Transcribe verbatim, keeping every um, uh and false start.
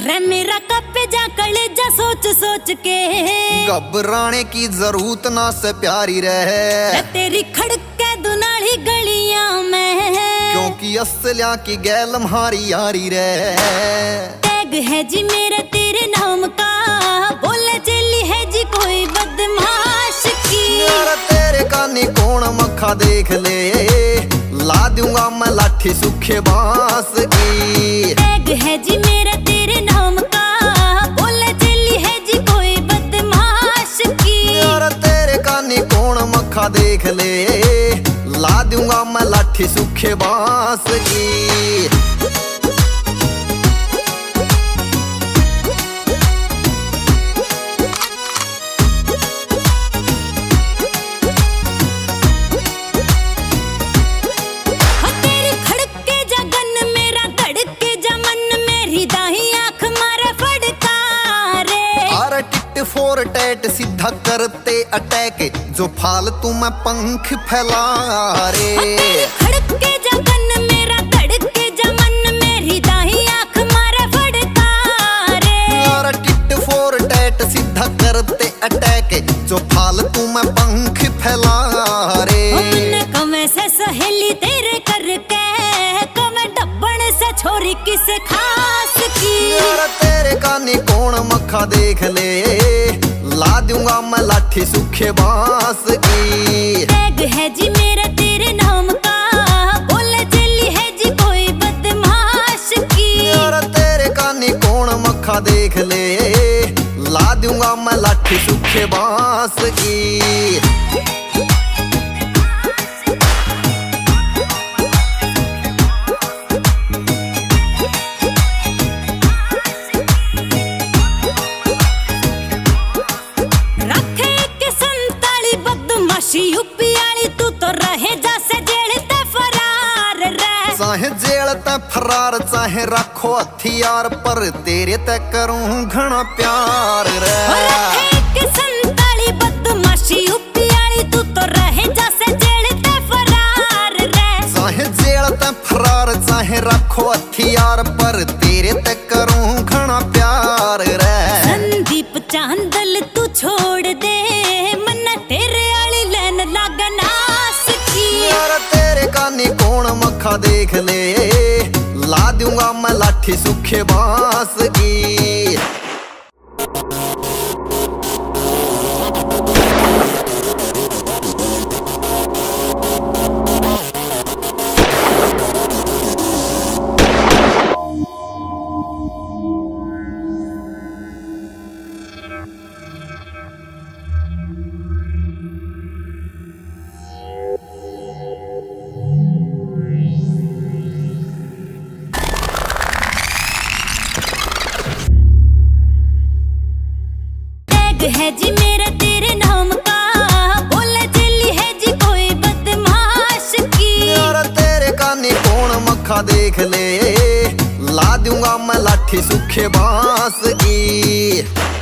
रे मेरा कप जा कलेजा सोच सोच के घबराने की जरूरत ना से प्यारी रहे तेरी खड़के दुनाली गलियां में, क्योंकि असलिया की गैल म्हारी यारी रहे। टैग है जी मेरा तेरे नाम का, बोले चली है जी कोई बदमाश की। यार तेरे कानी कौन मक्खा देख ले, ला दूंगा मैं लाठी सूखे बांस की। टैग है जी मेरा तेरे नाम का, बोले चली है जी कोई बदमाश की। यार तेरे कानी कौन मक्खा देख ले, ला दूंगा मैं लाठी सूखे बांस की। फोर टैट सीधा करते अटैक, जो फालतू में पंख फैला रे। खड़के जगन मेरा धड़के जमन मेरी दाही आँख मारे फड़का रे। और टिट फोर टैट सीधा करते अटैक, जो फालतू में पंख फैला रे। हमने कमे से सहेली तेरे करके, कमे डब्बन से छोरी किसे खास की। यार तेरे कानी कौन मक्खा देख ले, ला दूंगा मैं लाठी सूखे बांस की। टैग है जी मेरा तेरे नाम का, बोले चली है जी कोई बदमाश की। यार तेरे कानी कौन मक्खा देख ले, ला दूंगा मैं लाठी सूखे बांस की। यूपी वाली तू तो रहे जैसे जेल ते फरार रे। चाहे जेल ते फरार चाहे रखो हथियार, पर तेरे ते करूं घना प्यार रे। संताली बदमाशी यूपी वाली तू तो रहे जैसे जेल ते फरार रे। चाहे जेल ते फरार चाहे रखो हथियार, पर तेरे ते करूं घना प्यार रे। संदीप चांदल तू छोड़ दे, मन तेरे लागनास की। यार तेरे कानी कौन मक्खा देख ले, ला दूंगा मैं लाठी सूखे बांस की। है जी मेरा तेरे नाम का, बोले चली है जी कोई बदमाश की। यार तेरे कानी कौन मक्खा देख ले, ला दूंगा मैं लाठी सूखे बांस की।